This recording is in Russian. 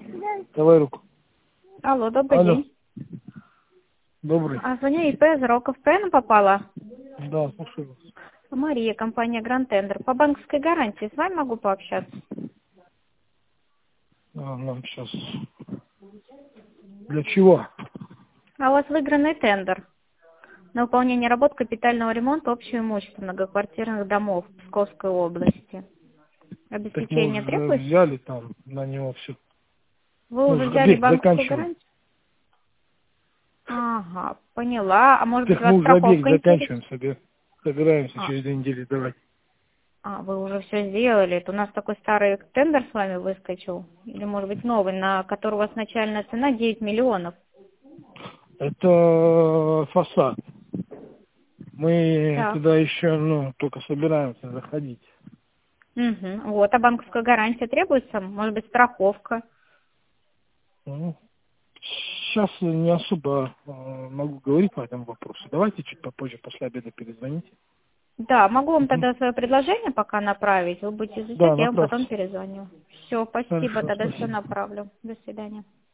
Давай руку. Алло, добрый Алло. день. Добрый. Звоню ИП Зароков. Правильно попала? Да, слушаю вас. Мария, компания Grand Tender. По банковской гарантии с вами могу пообщаться? Нам сейчас. Для чего? А у вас выигранный тендер на выполнение работ капитального ремонта общего имущества многоквартирных домов в Псковской области. Так мы Обеспечение уже требуется? взяли там на него все. Вы Мы уже уже взяли объект банковскую заканчиваем. гарантию? Ага, поняла. А может быть Так вас мы уже объект страховка интересует? заканчиваем, собираемся А, через 2 недели давать. вы уже все сделали. Это у нас такой старый тендер с вами выскочил. Или может быть новый, на который у вас начальная цена 9 миллионов. Это фасад. Мы Так. туда еще, только собираемся заходить. Угу. Вот, а банковская гарантия требуется? Может быть, страховка? Ну, сейчас не особо могу говорить по этому вопросу. Давайте чуть попозже, после обеда перезвоните. Да, могу вам Мгм. тогда свое предложение пока направить. Вы будете Да, изучать, я вам потом направьте. перезвоню. Все, спасибо, Хорошо, тогда все спасибо. направлю. До свидания.